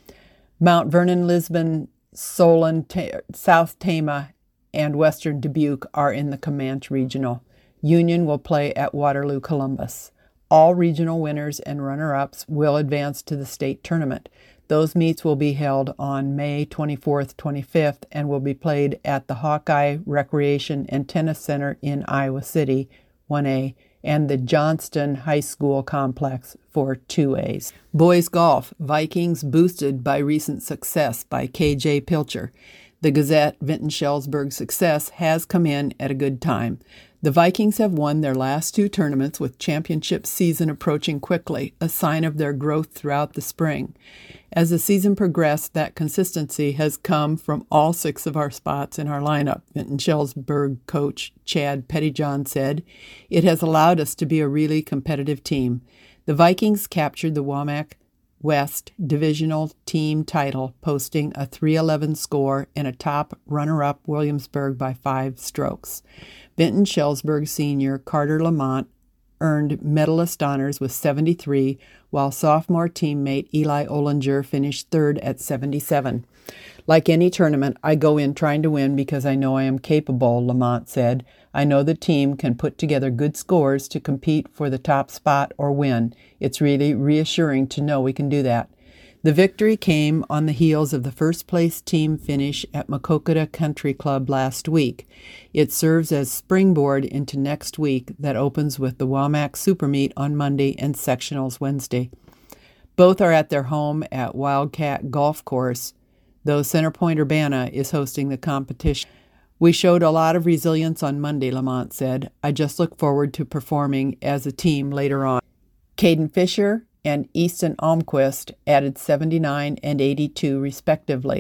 Mount Vernon, Lisbon, Solon, South Tama, and Western Dubuque are in the Comanche Regional. Union will play at Waterloo Columbus. All regional winners and runner-ups will advance to the state tournament. Those meets will be held on May 24th, 25th, and will be played at the Hawkeye Recreation and Tennis Center in Iowa City, 1A, and the Johnston High School Complex for 2As. Boys Golf, Vikings boosted by recent success by KJ Pilcher. The Gazette Vinton-Shellsburg success has come in at a good time. The Vikings have won their last 2 tournaments with championship season approaching quickly, a sign of their growth throughout the spring. As the season progressed, that consistency has come from all 6 of our spots in our lineup, Vinton-Shellsburg coach Chad Pettyjohn said. It has allowed us to be a really competitive team. The Vikings captured the WAMAC West Divisional Team title, posting a .311 score and a top runner-up Williamsburg by 5 strokes. Vinton-Shellsburg senior Carter Lamont earned medalist honors with 73, while sophomore teammate Eli Ollinger finished 3rd at 77. Like any tournament, I go in trying to win because I know I am capable, Lamont said. I know the team can put together good scores to compete for the top spot or win. It's really reassuring to know we can do that. The victory came on the heels of the first-place team finish at Maquoketa Country Club last week. It serves as springboard into next week that opens with the WAMAC Super Meet on Monday and Sectionals Wednesday. Both are at their home at Wildcat Golf Course, though Centerpoint-Urbana is hosting the competition. We showed a lot of resilience on Monday, Lamont said. I just look forward to performing as a team later on. Caden Fisher and Easton Almquist added 79 and 82 respectively.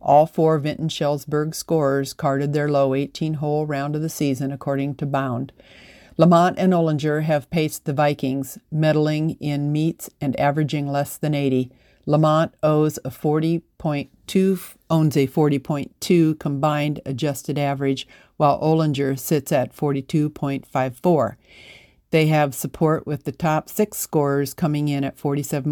All 4 Vinton-Schellsburg scorers carded their low 18-hole round of the season, according to Bound. Lamont and Ollinger have paced the Vikings, medaling in meets and averaging less than 80. Lamont owns a 40.2 combined adjusted average, while Ollinger sits at 42.54. They have support with the top 6 scorers coming in at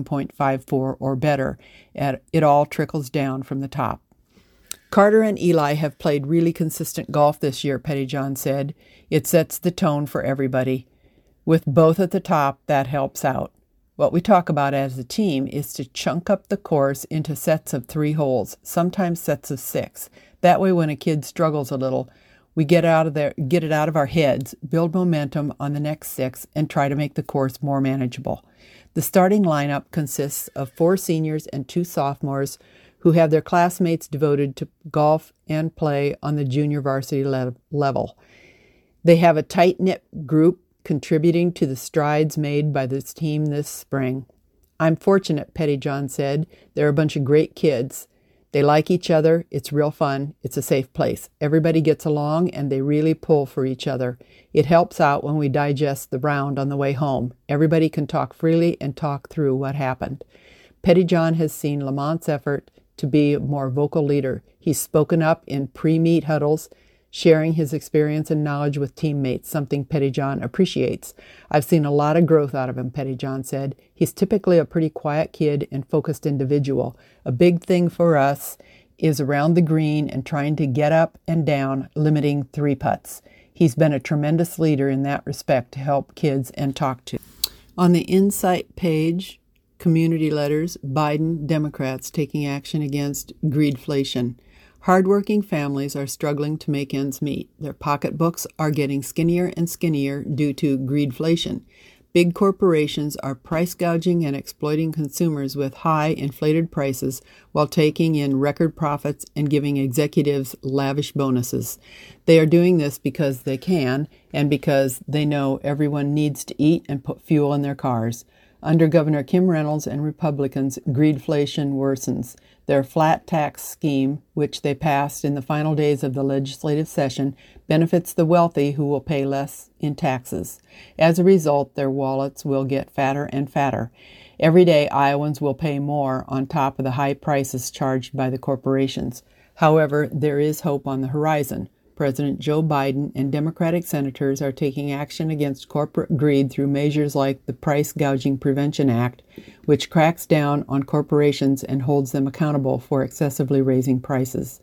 47.54 or better. It all trickles down from the top. Carter and Eli have played really consistent golf this year, Pettyjohn said. It sets the tone for everybody. With both at the top, that helps out. What we talk about as a team is to chunk up the course into sets of 3 holes, sometimes sets of 6. That way when a kid struggles a little, we get it out of our heads, build momentum on the next 6, and try to make the course more manageable. The starting lineup consists of 4 seniors and 2 sophomores who have their classmates devoted to golf and play on the junior varsity level. They have a tight-knit group contributing to the strides made by this team this spring. I'm fortunate, Pettyjohn said. They're a bunch of great kids. They like each other. It's real fun. It's a safe place. Everybody gets along, and they really pull for each other. It helps out when we digest the round on the way home. Everybody can talk freely and talk through what happened. Pettyjohn has seen Lamont's effort to be a more vocal leader. He's spoken up in pre-meet huddles, sharing his experience and knowledge with teammates, something Pettyjohn appreciates. I've seen a lot of growth out of him, Pettyjohn said. He's typically a pretty quiet kid and focused individual. A big thing for us is around the green and trying to get up and down, limiting 3 putts. He's been a tremendous leader in that respect to help kids and talk to. On the Insight page, community letters, Biden, Democrats taking action against greedflation. Hardworking families are struggling to make ends meet. Their pocketbooks are getting skinnier and skinnier due to greedflation. Big corporations are price gouging and exploiting consumers with high inflated prices while taking in record profits and giving executives lavish bonuses. They are doing this because they can and because they know everyone needs to eat and put fuel in their cars. Under Governor Kim Reynolds and Republicans, greedflation worsens. Their flat tax scheme, which they passed in the final days of the legislative session, benefits the wealthy who will pay less in taxes. As a result, their wallets will get fatter and fatter. Every day, Iowans will pay more on top of the high prices charged by the corporations. However, there is hope on the horizon. President Joe Biden and Democratic senators are taking action against corporate greed through measures like the Price Gouging Prevention Act, which cracks down on corporations and holds them accountable for excessively raising prices.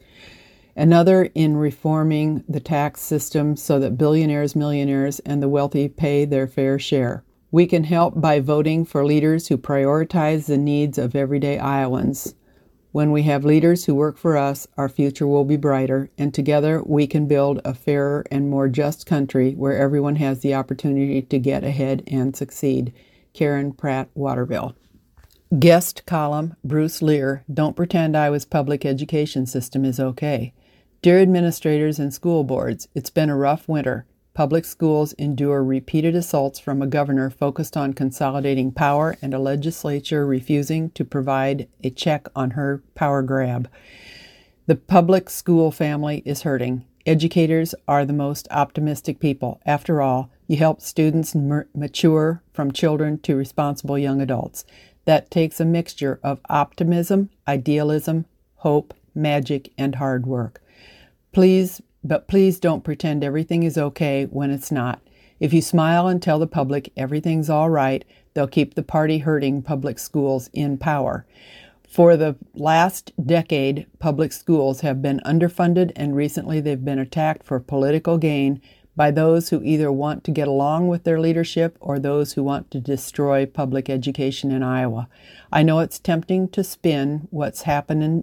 Another in reforming the tax system so that billionaires, millionaires, and the wealthy pay their fair share. We can help by voting for leaders who prioritize the needs of everyday Iowans. When we have leaders who work for us, our future will be brighter, and together we can build a fairer and more just country where everyone has the opportunity to get ahead and succeed. Karen Pratt, Waterville. Guest column, Bruce Lear, Don't Pretend Iowa's public education system is okay. Dear administrators and school boards, it's been a rough winter. Public schools endure repeated assaults from a governor focused on consolidating power and a legislature refusing to provide a check on her power grab. The public school family is hurting. Educators are the most optimistic people. After all, you help students mature from children to responsible young adults. That takes a mixture of optimism, idealism, hope, magic, and hard work. Please don't pretend everything is okay when it's not. If you smile and tell the public everything's all right, they'll keep the party-hurting public schools in power. For the last decade, public schools have been underfunded, and recently they've been attacked for political gain by those who either want to get along with their leadership or those who want to destroy public education in Iowa. I know it's tempting to spin what's happened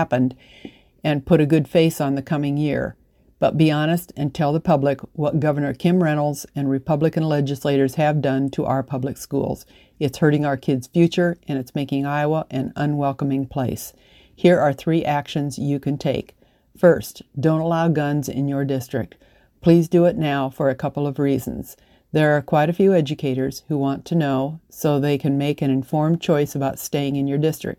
and put a good face on the coming year. But be honest and tell the public what Governor Kim Reynolds and Republican legislators have done to our public schools. It's hurting our kids' future, and it's making Iowa an unwelcoming place. Here are 3 actions you can take. First, don't allow guns in your district. Please do it now for a couple of reasons. There are quite a few educators who want to know so they can make an informed choice about staying in your district.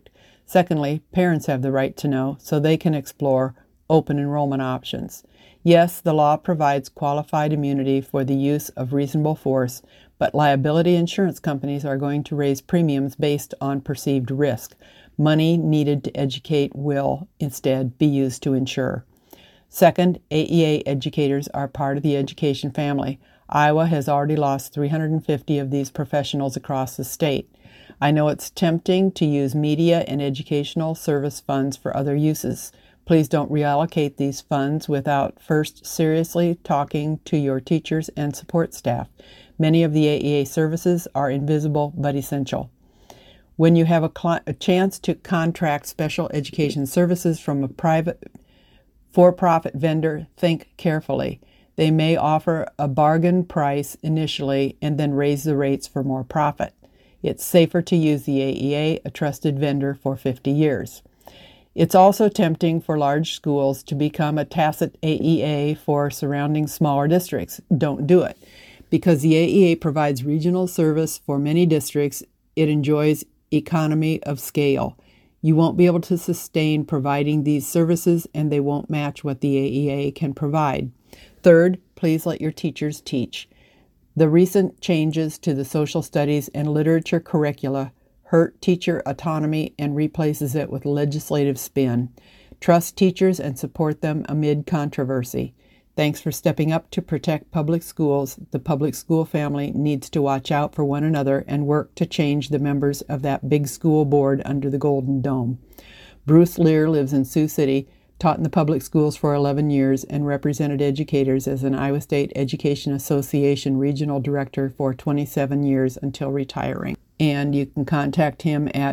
Secondly, parents have the right to know so they can explore open enrollment options. Yes, the law provides qualified immunity for the use of reasonable force, but liability insurance companies are going to raise premiums based on perceived risk. Money needed to educate will instead be used to insure. Second, AEA educators are part of the education family. Iowa has already lost 350 of these professionals across the state. I know it's tempting to use media and educational service funds for other uses. Please don't reallocate these funds without first seriously talking to your teachers and support staff. Many of the AEA services are invisible but essential. When you have a chance to contract special education services from a private for-profit vendor, think carefully. They may offer a bargain price initially and then raise the rates for more profit. It's safer to use the AEA, a trusted vendor for 50 years. It's also tempting for large schools to become a tacit AEA for surrounding smaller districts. Don't do it. Because the AEA provides regional service for many districts, it enjoys economy of scale. You won't be able to sustain providing these services, and they won't match what the AEA can provide. Third, please let your teachers teach. The recent changes to the social studies and literature curricula hurt teacher autonomy and replaces it with legislative spin. Trust teachers and support them amid controversy. Thanks for stepping up to protect public schools. The public school family needs to watch out for one another and work to change the members of that big school board under the Golden Dome. Bruce Lear lives in Sioux City, taught in the public schools for 11 years, and represented educators as an Iowa State Education Association regional director for 27 years until retiring. And you can contact him at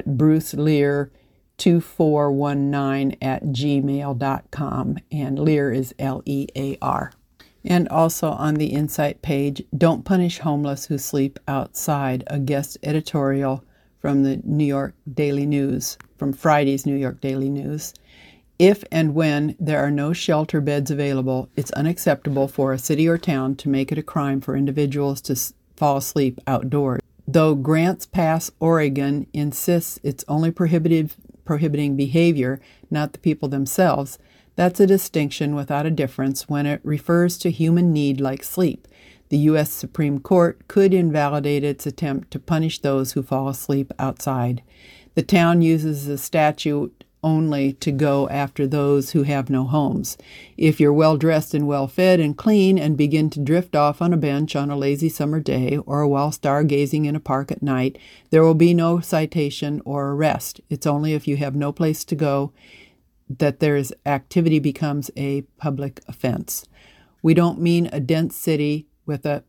brucelear2419@gmail.com, and Lear is Lear. And also on the Insight page, Don't Punish Homeless Who Sleep Outside, a guest editorial from the New York Daily News, from Friday's New York Daily News. If and when there are no shelter beds available, it's unacceptable for a city or town to make it a crime for individuals to fall asleep outdoors. Though Grants Pass, Oregon insists it's only prohibiting behavior, not the people themselves, that's a distinction without a difference when it refers to human need like sleep. The U.S. Supreme Court could invalidate its attempt to punish those who fall asleep outside. The town uses the statute only to go after those who have no homes. If you're well-dressed and well-fed and clean and begin to drift off on a bench on a lazy summer day or while stargazing in a park at night, there will be no citation or arrest. It's only if you have no place to go that there's activity becomes a public offense. We don't mean a dense city with a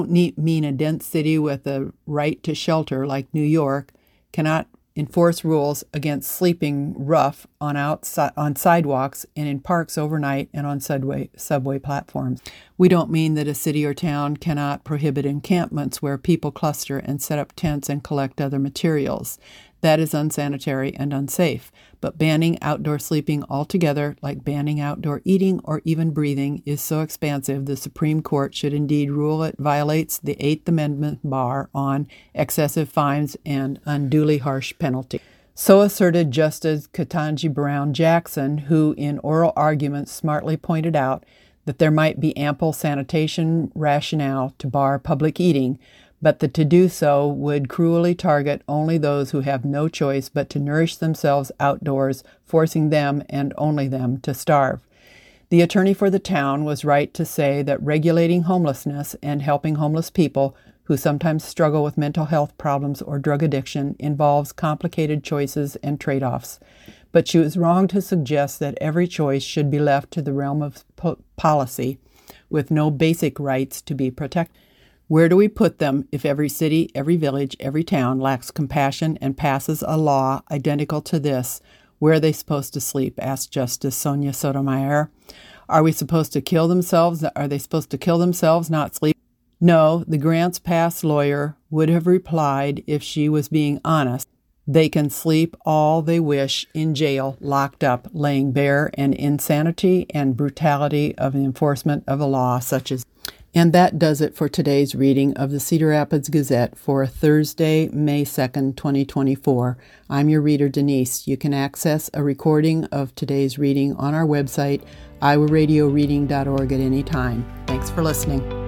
right to shelter like New York cannot enforce rules against sleeping rough on sidewalks and in parks overnight and on subway platforms. We don't mean that a city or town cannot prohibit encampments where people cluster and set up tents and collect other materials. That is unsanitary and unsafe. But banning outdoor sleeping altogether, like banning outdoor eating or even breathing, is so expansive the Supreme Court should indeed rule it violates the Eighth Amendment bar on excessive fines and unduly harsh penalty. So asserted Justice Ketanji Brown Jackson, who in oral arguments smartly pointed out that there might be ample sanitation rationale to bar public eating, but that to do so would cruelly target only those who have no choice but to nourish themselves outdoors, forcing them and only them to starve. The attorney for the town was right to say that regulating homelessness and helping homeless people who sometimes struggle with mental health problems or drug addiction involves complicated choices and trade-offs. But she was wrong to suggest that every choice should be left to the realm of policy, with no basic rights to be protected. Where do we put them if every city, every village, every town lacks compassion and passes a law identical to this? Where are they supposed to sleep? Asked Justice Sonia Sotomayor. Are we supposed to kill themselves? Are they supposed to kill themselves, not sleep? No, the Grants Pass lawyer would have replied if she was being honest. They can sleep all they wish in jail, locked up, laying bare an insanity and brutality of the enforcement of a law such as. And that does it for today's reading of the Cedar Rapids Gazette for Thursday, May 2nd, 2024. I'm your reader, Denise. You can access a recording of today's reading on our website, iowaradioreading.org at any time. Thanks for listening.